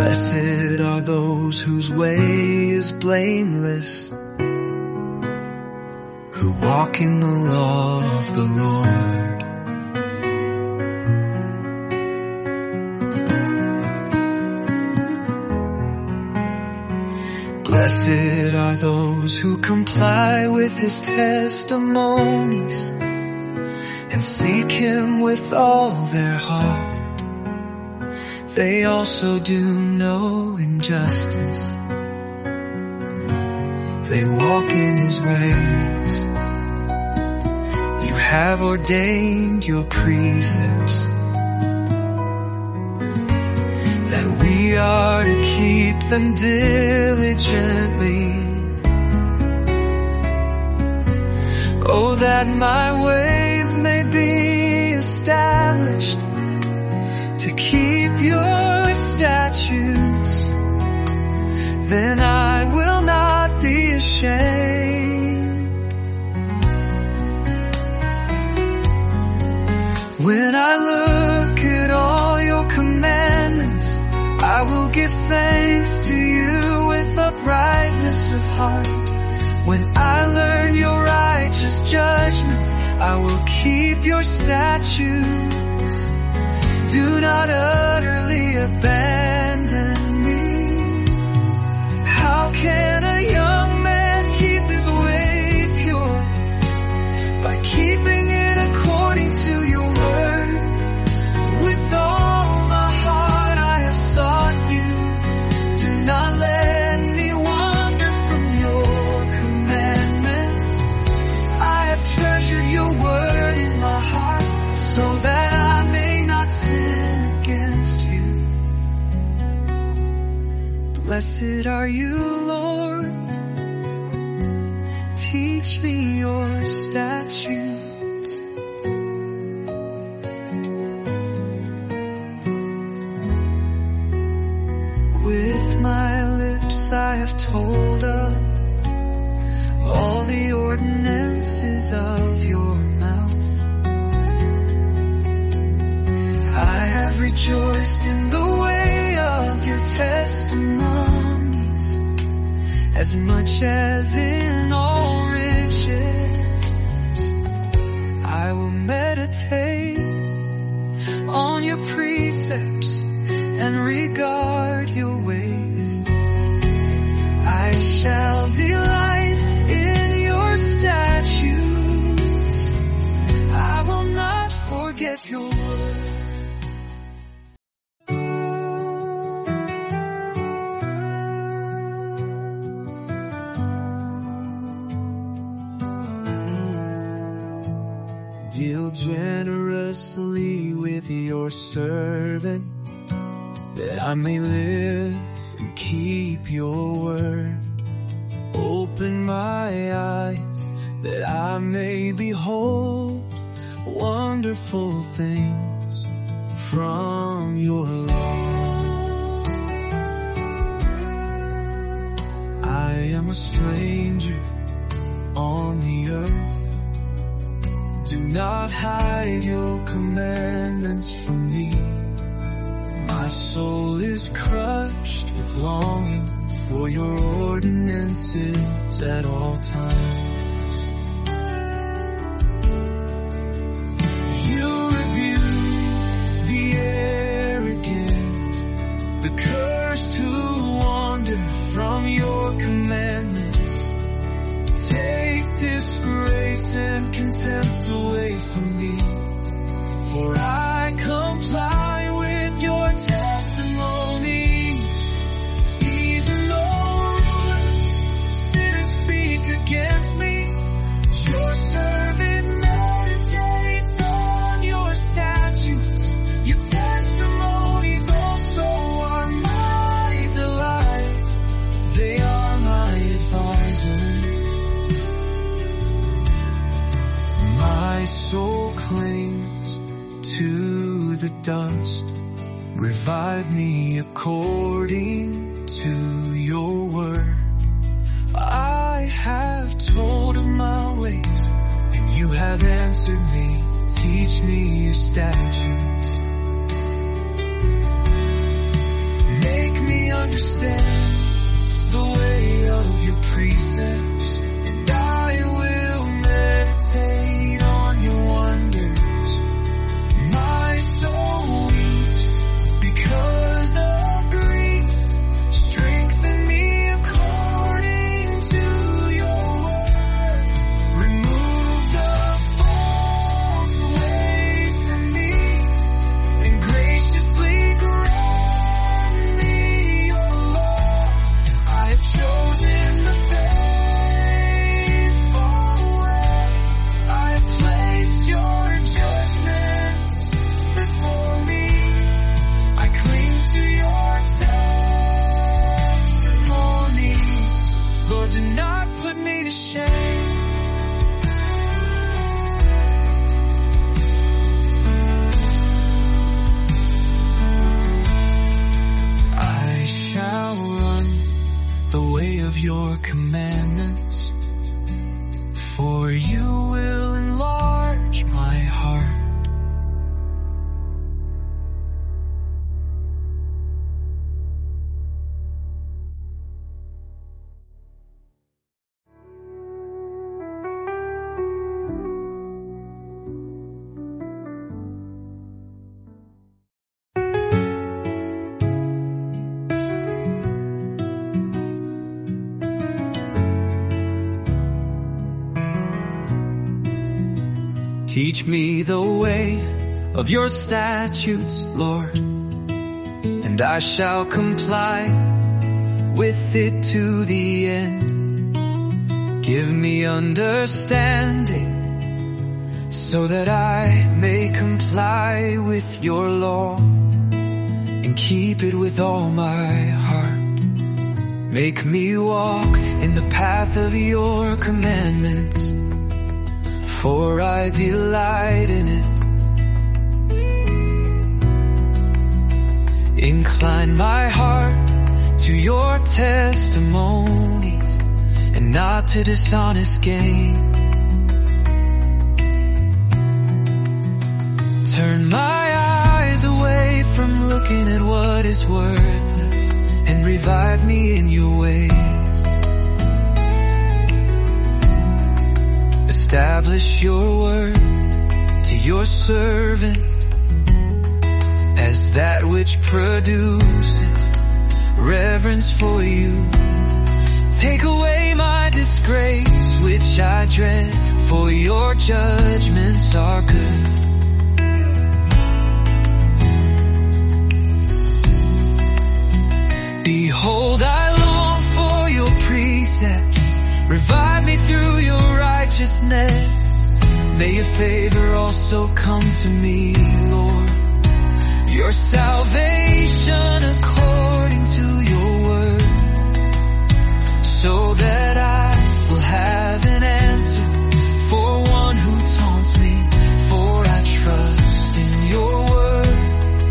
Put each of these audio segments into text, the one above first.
Blessed are those whose way is blameless, who walk in the law of the Lord. Blessed are those who comply with his testimonies and seek him with all their heart. They also do no injustice. They walk in his ways. You have ordained your precepts, that we are to keep them diligently. Oh, that my ways may be established, to keep your statutes. Then I will not be ashamed. When I look at all your commandments, I will give thanks to you with uprightness of heart. When I learn your righteous judgments, I will keep your statutes. Do not utterly abandon me. How can a young man keep his way pure? By keeping it according to your word. With all my heart I have sought you. Do not let me wander from your commandments. I have treasured your word in my heart, so that I may not sin against you. Blessed are you, Lord. Teach me your statutes. With my lips I have told of all the ordinances of your mouth. I have rejoiced in the way of your testimonies, as much as in all riches. I will meditate on your precepts and regard your ways. I shall delight in your statutes. I will not forget your word. Deal generously with your servant, that I may live and keep your word. Open my eyes, that I may behold wonderful things from your law. I am a stranger on the earth. Do not hide your commandments from me. My soul is crushed with longing for your ordinances at all times. You rebuke the arrogant, the cursed who wander from your commandments. Take disgrace and contempt away from me, for I comply with your testimony. Even though sinners speak against me, your servant meditates on your statutes. Your testimonies also are my delight. They are my advisors. My soul clings to the dust. Revive me according to your word. I have told of my ways, and you have answered me. Teach me your statutes. Make me understand the way of your precepts, and I will meditate on your wonders. My soul weeps because of grief. Strengthen me according to your word. Remove the false way from me, and graciously grant me your love. I have chosen the faithful way. I have placed your judgments before me. I cling to your testimonies. Lord, do not put me to shame. I shall run the way of your commandments, for you will enlarge my heart. Teach me the way of your statutes, Lord, and I shall comply with it to the end. Give me understanding so that I may comply with your law and keep it with all my heart. Make me walk in the path of your commandments, for I delight in it. Incline my heart to your testimonies and not to dishonest gain. Turn my eyes away from looking at what is worthless and revive me in your ways. Establish your word to your servant as that which produces reverence for you. Take away my disgrace, which I dread, for your judgments are good. Behold, I long for your precepts. Revive me through your righteousness. May your favor also come to me, Lord. Your salvation according to your word, so that I will have an answer for one who taunts me, for I trust in your word.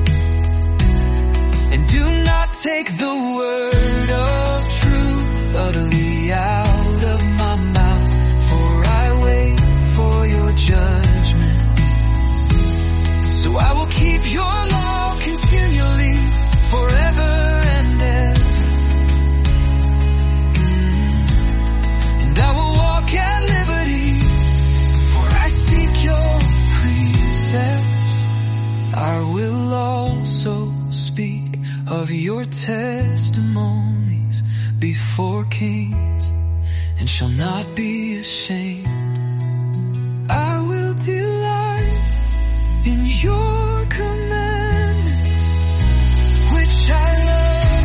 And do not take the word of truth utterly out of my mouth, for I wait for your judgment. So I will keep your law continually, forever and ever. And I will walk at liberty, for I seek your precepts. I will also speak of your testimonies before kings, and shall not be ashamed. I will delight in your commandments, which I love,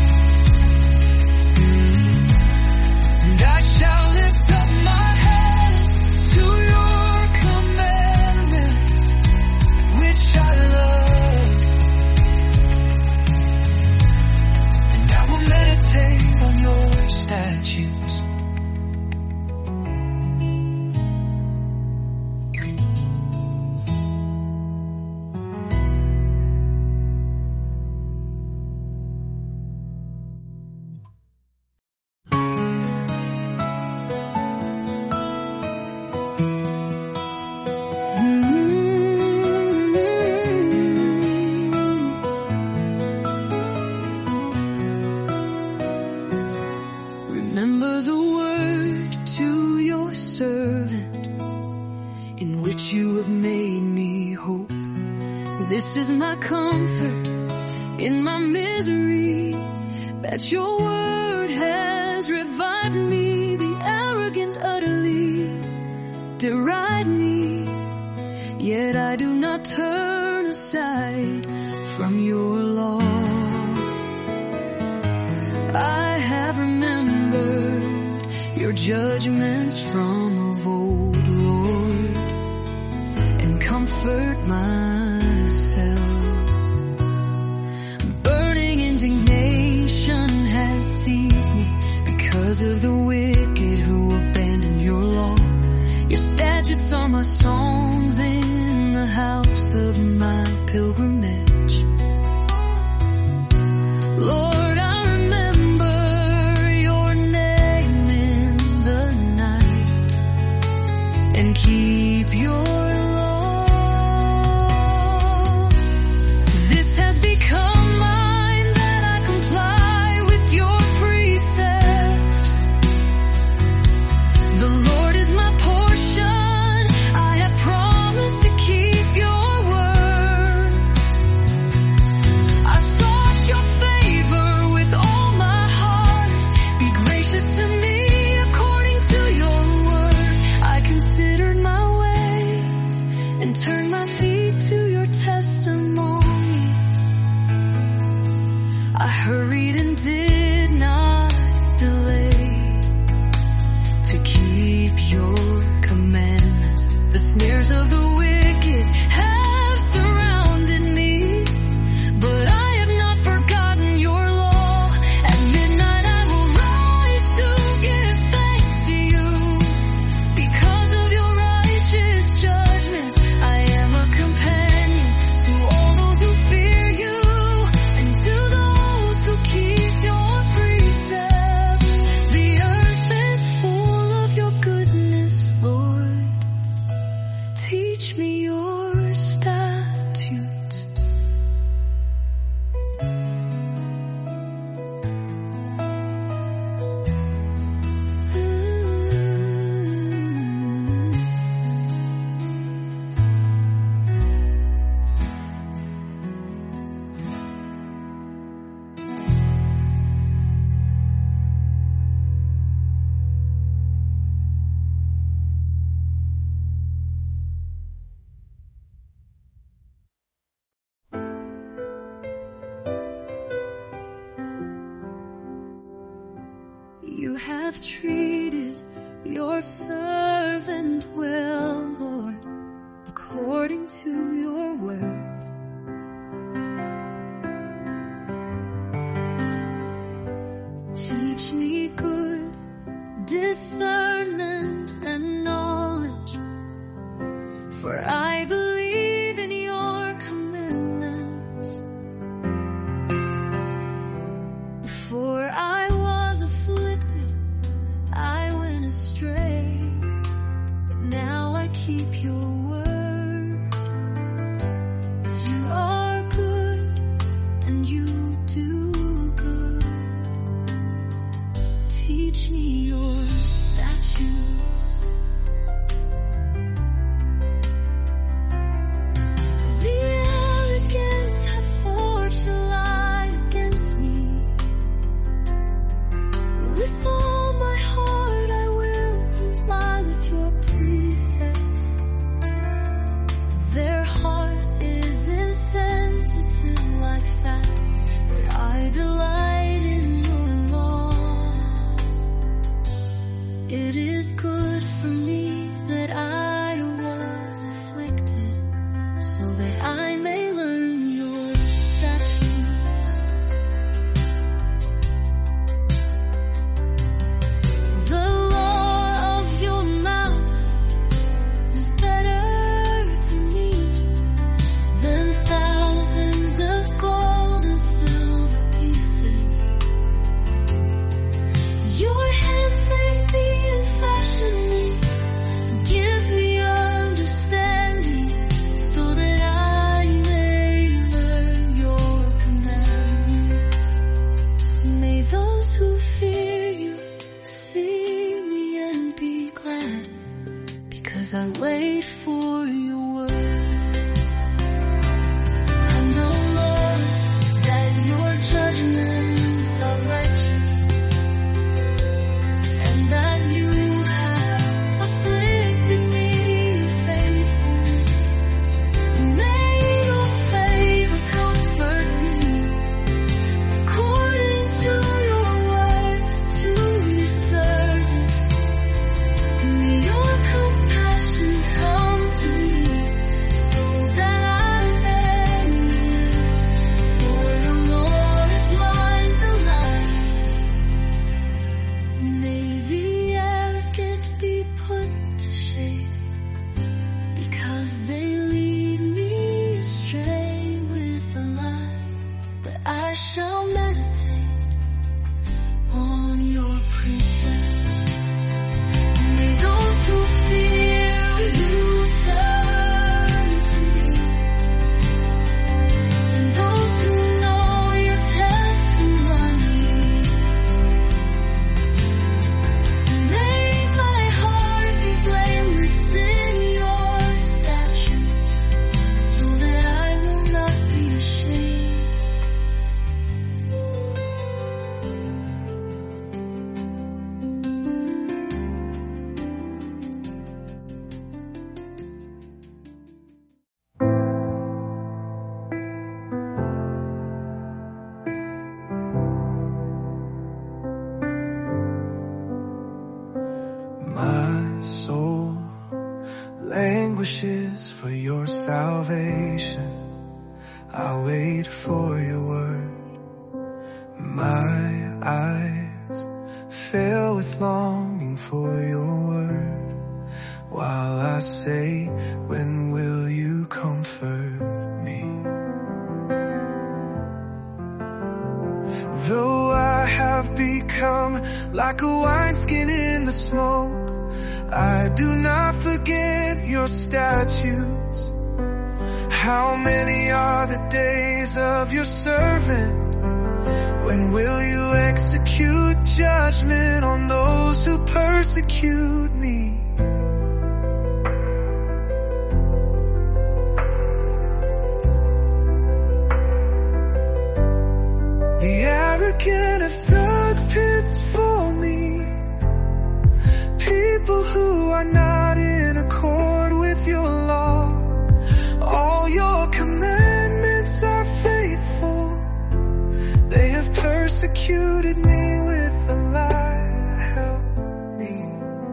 and I shall lift up my hands to your commandments, which I love, and I will meditate on your statutes. servant in which you have made me hope. This is my comfort in my misery, that your word has revived me. The arrogant utterly deride me, yet I do not turn aside from your law. I have remembered your judgments from of old, Lord, and comfort myself. Burning indignation has seized me because of the wicked who abandon your law. Your statutes are my songs in the house of my pilgrimage. Lord, I remember your name in the night and keep your law. This has become mine, that I comply with your precepts. The Lord is my portion. I have promised to keep your word. I sought your favor with all my heart. Be gracious to me according to your word. I considered my ways and turned my feet to your testimonies. I hurried and did not delay to keep your commandments. The snares of the wicked have surrounded me, but I have not forgotten your law. At midnight I will rise to give thanks to you. Because of your righteous judgments, I am a companion to all those who fear you, and to those who keep your precepts. The earth is full of your goodness, Lord. Teach me your statutes. You have treated your servant well, Lord, according to your word. Teach me good discernment and knowledge, for I believe in your commandments. Before I was afflicted, I went astray, but now I keep your word. You are good, and you do good. Teach me your statutes. The arrogant have forged a lie against me. With all my heart I will comply with your precepts. as I wait for your word. I know, Lord, that your judgments are righteous, and that you have afflicted me with faithfulness. May your favor comfort me according to your word to your servant. May your compassion come to me so that I may live. For the Lord is my delight. May the arrogant be put to shame, because they lead me astray with a lie. But I shall meditate on your precepts. May those who fear you turn to you, and those who know your testimonies. May my heart be blameless in your statutes, so that I will not be ashamed. My soul languishes for your salvation. I wait for your word. My eyes fill with longing for your word, while I say, when will you comfort me? Though I have become like a wineskin in the smoke, I do not forget your statutes. How many are the days of your servant? When will you execute judgment on those who persecute me? The arrogant have dug pits for me, people who are not in accord with your law. All your commandments are faithful. They have persecuted me with a lie. Help me.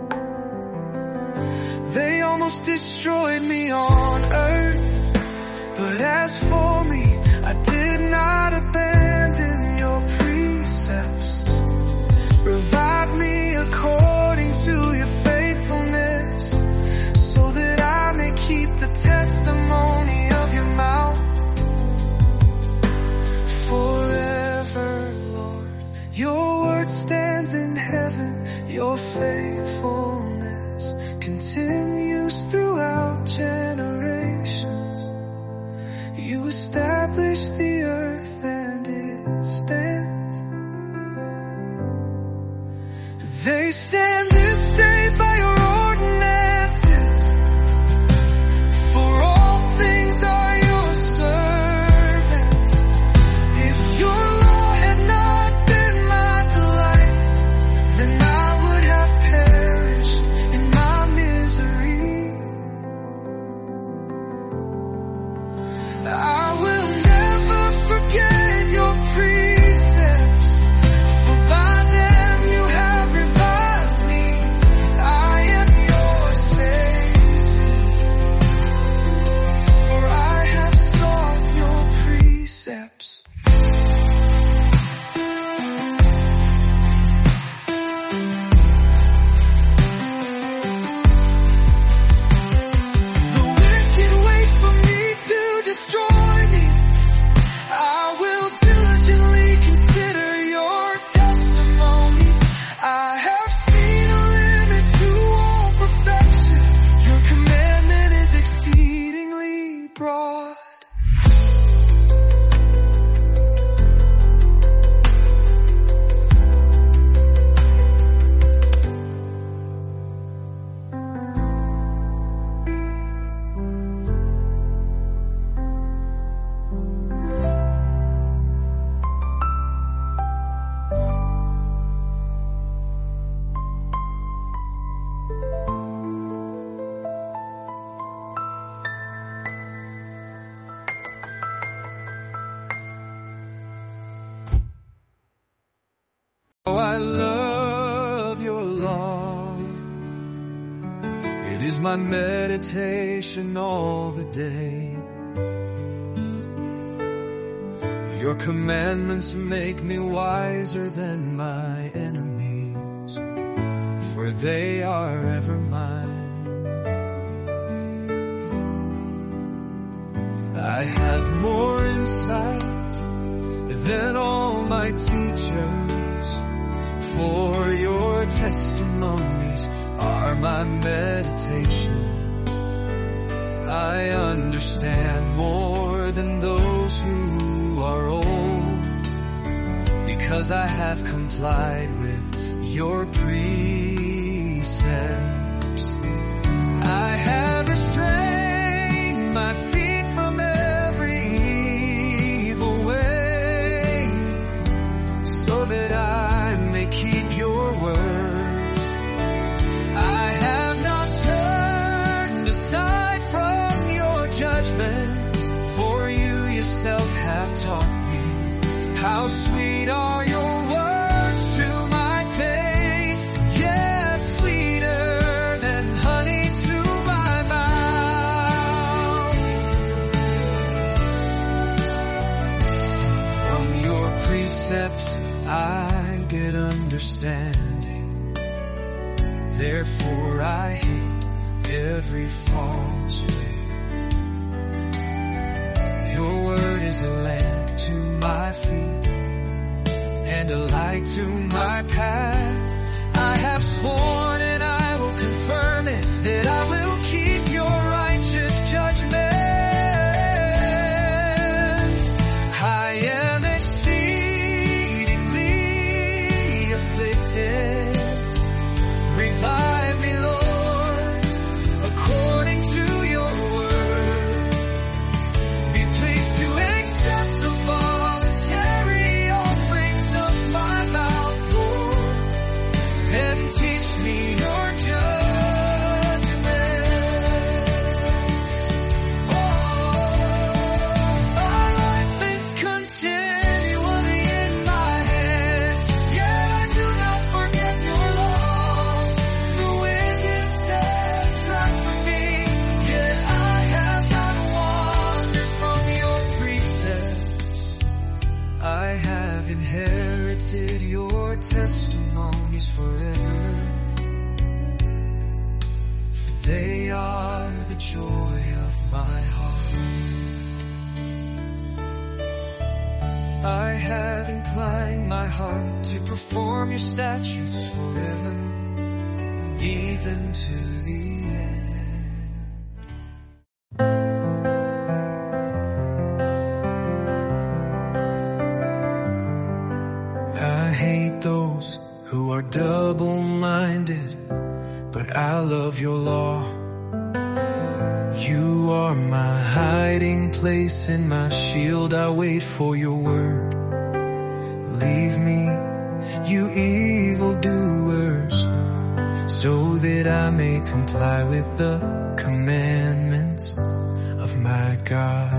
They almost destroyed me on earth, but as for me, I did not abandon your precepts. Revive me according to your faithfulness, so that I may keep the testimony of your mouth forever, Lord. Your word stands in heaven, your faithfulness continues throughout generations. You established the earth and it stands. They stand this day by your ordinances, for all things are your servants. If your law had not been my delight, then I would have perished in my misery. is my meditation all the day. Your commandments make me wiser than my enemies, for they are ever mine. I have more insight than all my teachers, for your testimonies are my meditation. I understand more than those who are old, because I have complied with your precepts. I have restrained my feet from every evil way, so that I may keep your word. I have not turned aside from your judgment, for you yourself have taught me how sweet are your words to my taste. Yes, sweeter than honey to my mouth. From your precepts I get understanding, therefore I hate every false way. Your word is a lamp to my feet and a light to my path. I have sworn and I will confirm it, that I will keep your righteous judgment. I am exceedingly afflicted. Revive me, Lord, according to your word. Be pleased to accept the voluntary offerings of my mouth, Lord, and teach me your judgment. Oh, my life is continually in my hand, yet I do not forget your law. The wicked set a trap for me, yet I have not wandered from your precepts. I have inherited your testimonies forever, for they are the joy of my heart. I have inclined my heart to perform your statutes forever, even to the end. I hate those who are double-minded, but I love your law. You are my hiding place and my shield. I wait for your word. Leave me, you evildoers, so that I may comply with the commandments of my God.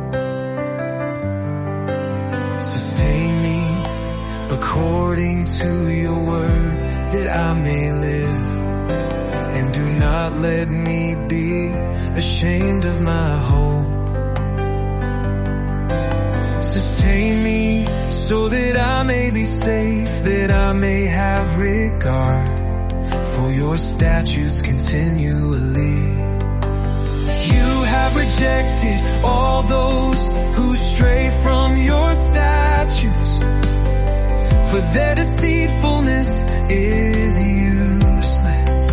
Sustain me according to your word, that I may live, and do not let me be ashamed of my hope. Sustain me so that I may be safe, that I may have regard for your statutes continually. You have rejected all those who stray from your statutes, for their deceitfulness is useless.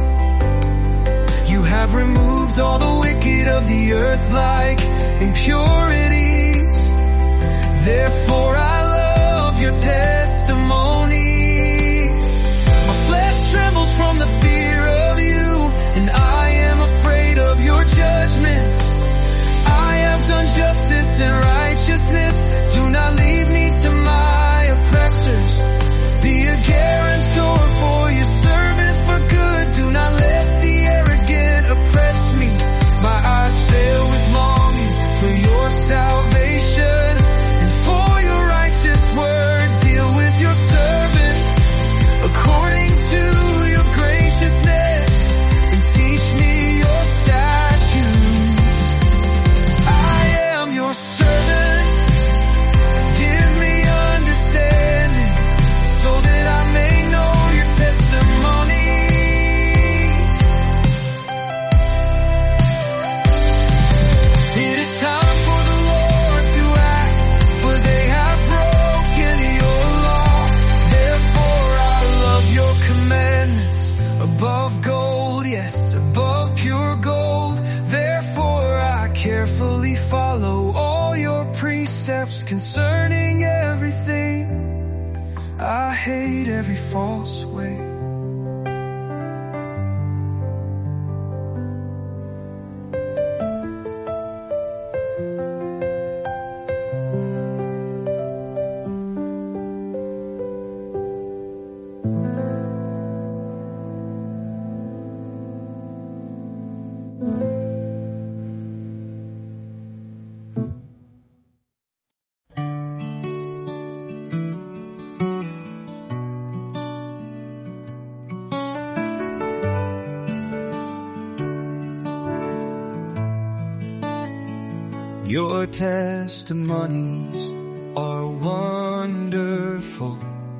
You have removed all the wicked of the earth like impurities. Therefore I love your testimonies. My flesh trembles from the fear of you, and I am afraid of your judgments. I have done justice and righteousness. Do not leave me to my oppressors. Be a guarantor for your servant for good. Do not let the arrogant oppress me. My eyes fail with longing for your salvation and for your righteous word. Deal with your servant according to your gracious is above pure gold. Therefore I carefully follow all your precepts concerning everything. I hate every false way. Your testimonies are wonderful.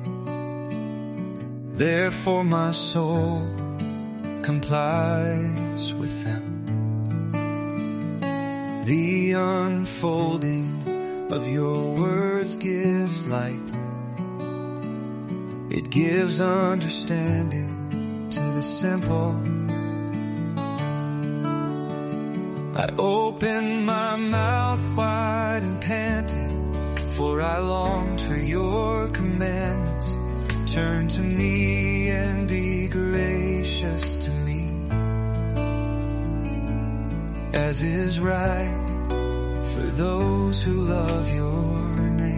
Therefore my soul complies with them. The unfolding of your words gives light. It gives understanding to the simple. I opened my mouth wide and panted, for I longed for your commandments. Turn to me and be gracious to me, as is right for those who love your name.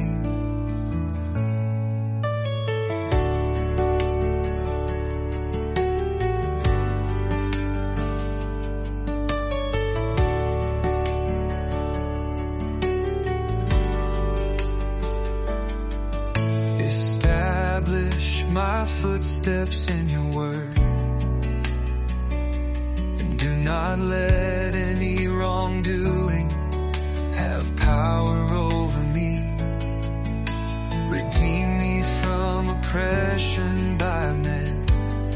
My footsteps in your word, and do not let any wrongdoing have power over me. Redeem me from oppression by men,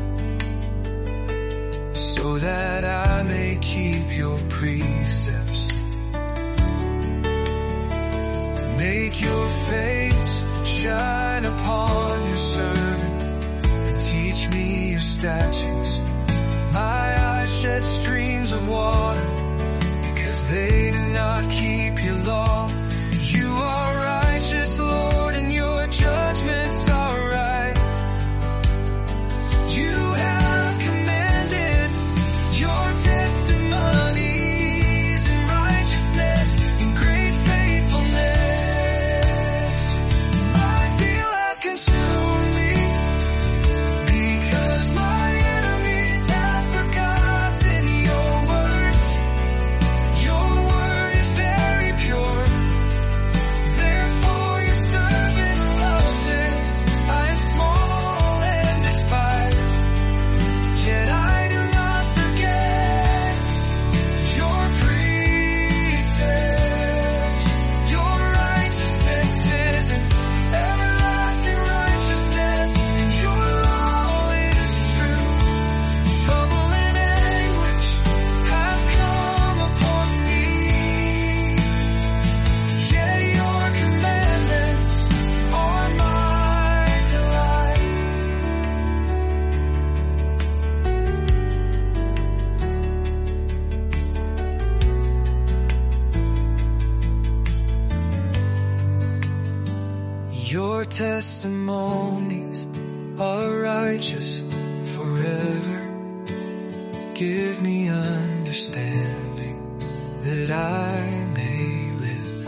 so that I may keep your precepts. Make your face shine upon your servant. Teach me your statutes. My eyes shed streams of water, because they do not keep your law. You are righteous, Lord, and your judgments are right. You have commanded your testimonies in righteousness and great faithfulness. My zeal has consumed me, because my enemies have forgotten your words. Your word is very pure, therefore your servant loves it. I am small and despised, yet I do not forget your precepts. Your righteousness is an everlasting righteousness, and your law is true. Trouble and anguish have come upon me, yet your commandments are my delight. Your testimonies are righteous forever. Give me understanding that I may live.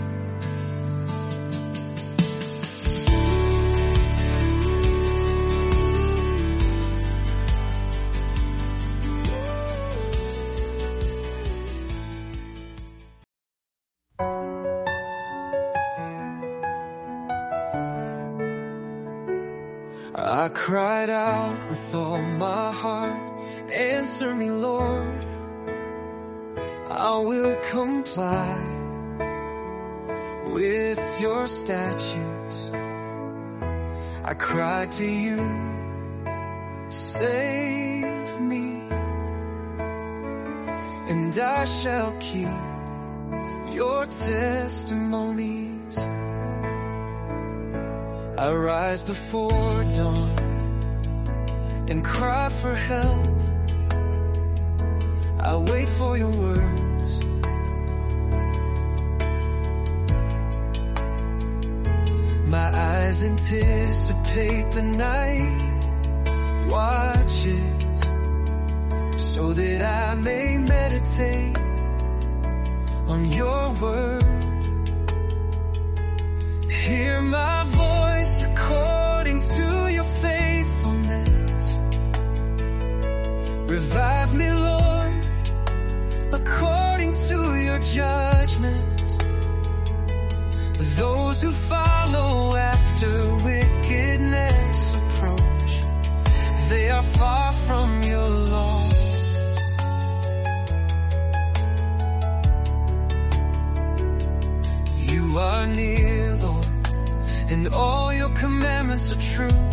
I cried out with all my heart, answer me, Lord. I will comply with your statutes. I cried to you, save me, and I shall keep your testimonies. I rise before dawn and cry for help. wait for your words. My eyes anticipate the night watches, so that I may meditate on your word. Hear my voice according to your faithfulness. Revive me, Lord, according to your judgment. Those who follow after wickedness approach, they are far from your law. You are near, Lord, and all your commandments are true.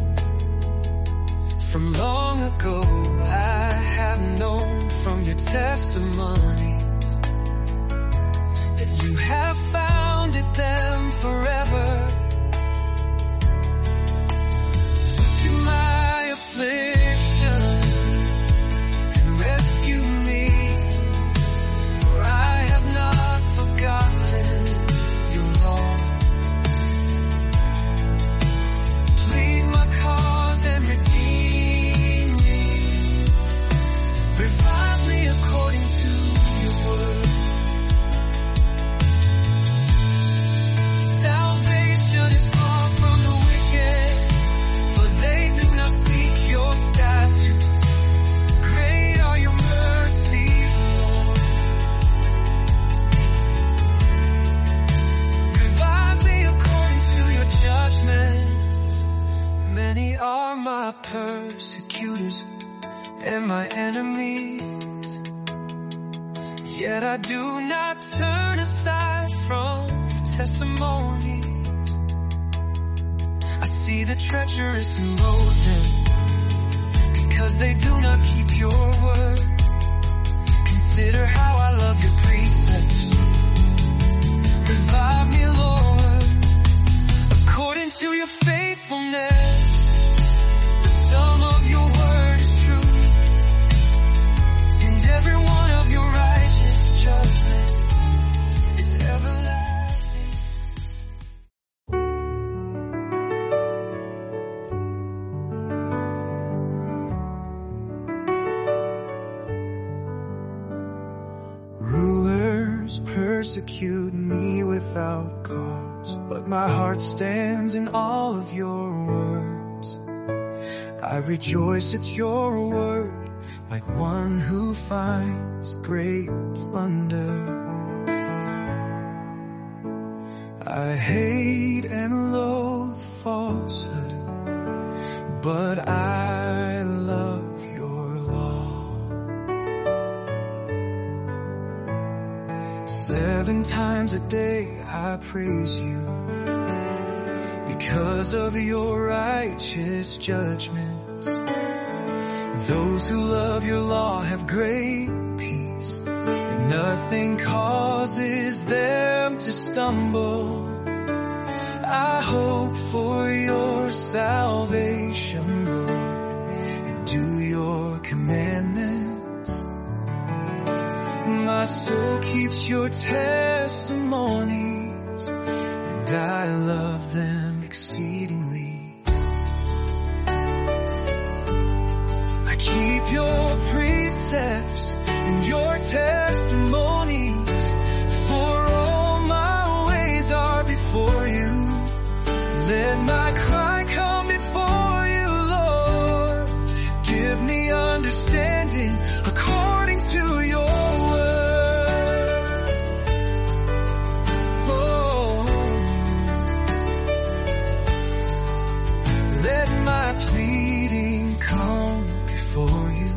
From long ago I have known from your testimonies that you have founded them forever. Through my affliction and rescue me, for I have not forgotten your law. Plead my cause and redeem me. Revive me according to your word. Salvation is far from the wicked, for they do not seek your statutes. Great are your mercies, Lord. Revive me according to your judgments. Many are my persecutors and my enemies, yet I do not turn aside from your testimonies. I see the treacherous and loathe them, because they do not keep your word. Consider how I love your precepts. Revive me, Lord, according to your faithfulness. The sum of your word is true, and every one of your righteous judgment is everlasting. Rulers persecute me without cause, but my heart stands in all of your words. I rejoice at your word like one who finds great plunder. I hate and loathe falsehood, but I love your law. 7 times a day I praise you because of your righteous judgments. Those who love your law have great peace, and nothing causes them to stumble. I hope for your salvation, Lord, and do your commandments. My soul keeps your testimonies, and I love them exceedingly. I keep your precepts and your testimonies, for all my ways are before you. Let my cry come before you, Lord. Give me understanding according to your word. Oh, let my pleading come before you.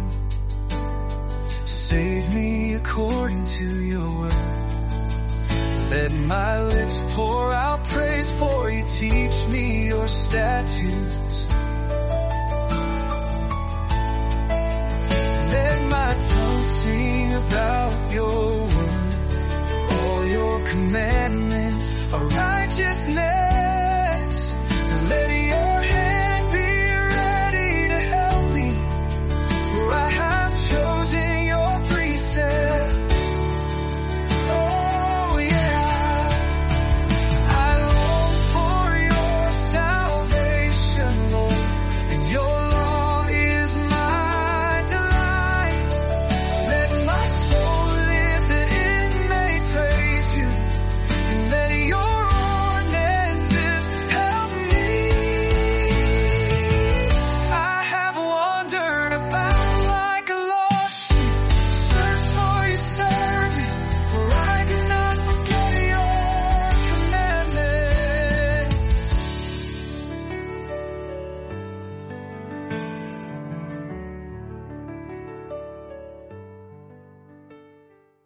Save me according to your word. Let my lips pour out praise for you. Teach me your statutes.